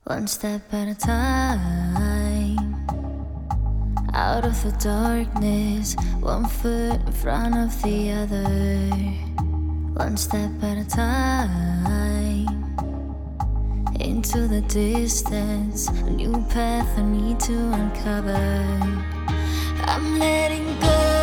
one step at a time. Out of the darkness, one foot in front of the other, one step at a time. Into the distance, a new path I need to uncover. I'm letting go.